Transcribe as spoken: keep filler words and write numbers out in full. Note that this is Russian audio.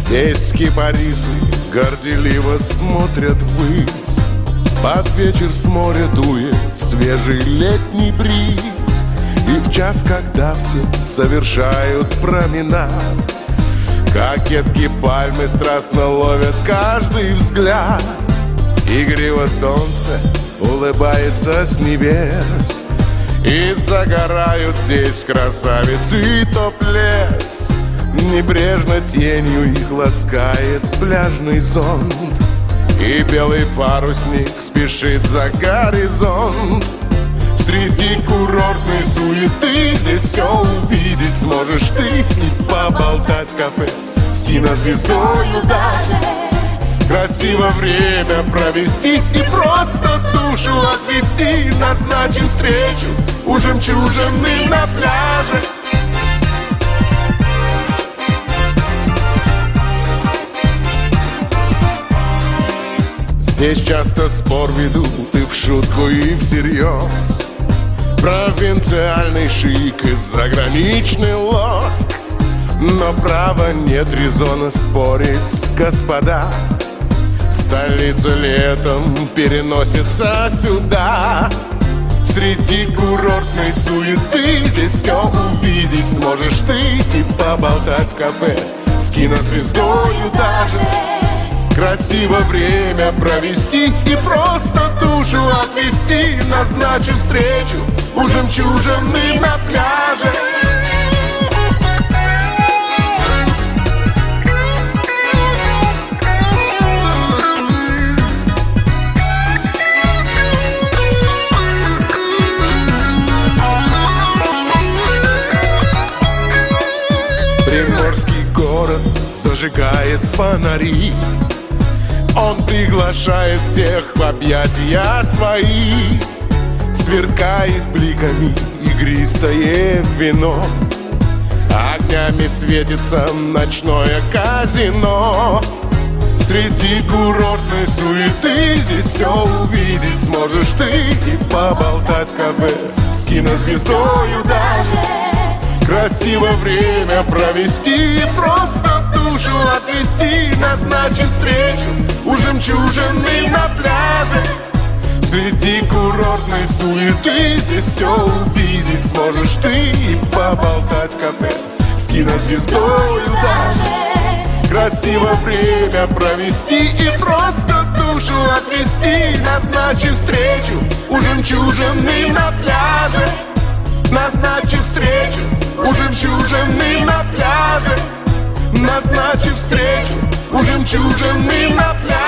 Здесь кипарисы горделиво смотрят ввысь. Под вечер с моря дует свежий летний бриз. И в час, когда все совершают променад, кокетки пальмы страстно ловят каждый взгляд. Игриво солнце улыбается с небес, и загорают здесь красавицы и топлес. Небрежно тенью их ласкает пляжный зонт, и белый парусник спешит за горизонт. Среди курортной суеты здесь все увидеть сможешь ты, и поболтать в кафе с кинозвездою даже. Красиво время провести и просто душу отвести. Назначим встречу у жемчужины на пляже. Здесь часто спор ведут и в шутку, и всерьез. Провинциальный шик и заграничный лоск. Но право нет резона спорить, господа. Столица летом переносится сюда. Среди курортной суеты здесь все увидеть сможешь ты, и поболтать в кафе с кинозвездою даже. Красиво время провести и просто душу отвести. Назначим встречу у жемчужины на пляже. Приморский город зажигает фонари. Он приглашает всех в объятия свои. Сверкает бликами игристое вино. Огнями светится ночное казино. Среди курортной суеты здесь все увидеть сможешь ты, и поболтать в кафе с кинозвездою даже. Красиво время провести и просто душу отвести. Назначим встречу у жемчужины на пляже. Среди курортной суеты здесь все увидеть сможешь ты, и поболтать в кафе с кинозвездою даже. Красиво время провести и просто душу отвести. Назначим встречу у жемчужины на пляже. Назначим встречу у жемчужины на пляже. Назначим встречу у жемчужины на пляже.